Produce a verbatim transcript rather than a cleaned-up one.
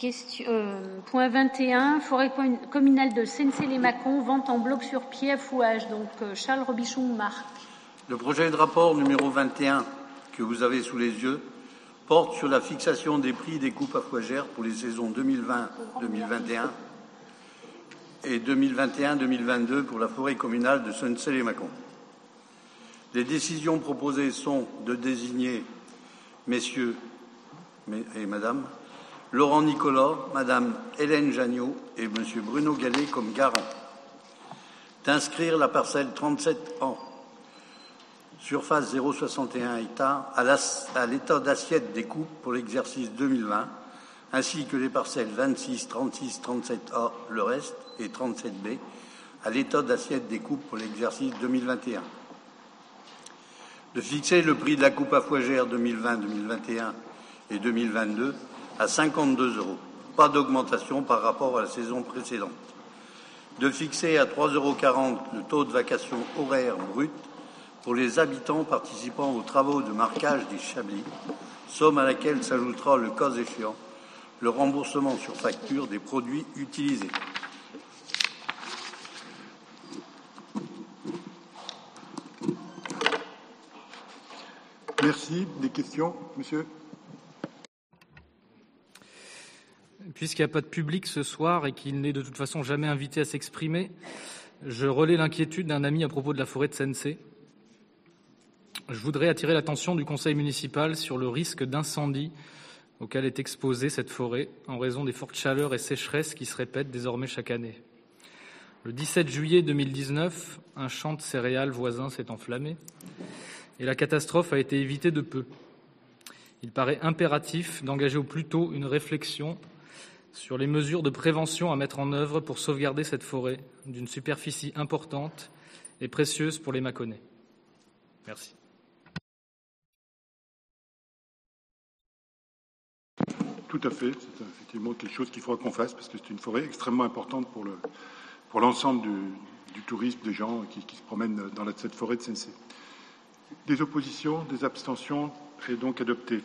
Question, euh, point vingt et un, forêt communale de Sensey-les-Mâcons, vente en bloc sur pied à fouage. Donc euh, Charles Robichon, Marc. Le projet de rapport numéro vingt et un que vous avez sous les yeux porte sur la fixation des prix des coupes à fougères pour les saisons deux mille vingt deux mille vingt et un et deux mille vingt et un deux mille vingt-deux pour la forêt communale de Sensey-les-Mâcons. Les décisions proposées sont de désigner messieurs et madame Laurent Nicolas, madame Hélène Jagneau et monsieur Bruno Gallet comme garants, d'inscrire la parcelle trente-sept ans, surface zéro virgule soixante et un hectares, à l'état d'assiette des coupes pour l'exercice deux mille vingt, ainsi que les parcelles vingt-six, trente-six, trente-sept A, le reste, et trente-sept B, à l'état d'assiette des coupes pour l'exercice deux mille vingt et un. De fixer le prix de la coupe à fougères deux mille vingt, deux mille vingt et un et deux mille vingt-deux à cinquante-deux euros, pas d'augmentation par rapport à la saison précédente. De fixer à trois euros quarante le taux de vacation horaire brut pour les habitants participant aux travaux de marquage des Chablis, somme à laquelle s'ajoutera, le cas échéant, le remboursement sur facture des produits utilisés. Merci. Des questions, monsieur ? Puisqu'il n'y a pas de public ce soir et qu'il n'est de toute façon jamais invité à s'exprimer, je relais l'inquiétude d'un ami à propos de la forêt de Sensey. Je voudrais attirer l'attention du conseil municipal sur le risque d'incendie auquel est exposée cette forêt en raison des fortes chaleurs et sécheresses qui se répètent désormais chaque année. Le dix-sept juillet deux mille dix-neuf, un champ de céréales voisin s'est enflammé et la catastrophe a été évitée de peu. Il paraît impératif d'engager au plus tôt une réflexion sur les mesures de prévention à mettre en œuvre pour sauvegarder cette forêt d'une superficie importante et précieuse pour les Mâconnais. Merci. Tout à fait. C'est effectivement quelque chose qu'il faudra qu'on fasse parce que c'est une forêt extrêmement importante pour, le, pour l'ensemble du, du tourisme, des gens qui, qui se promènent dans la, cette forêt de Sensey. Des oppositions, des abstentions, est donc adopté.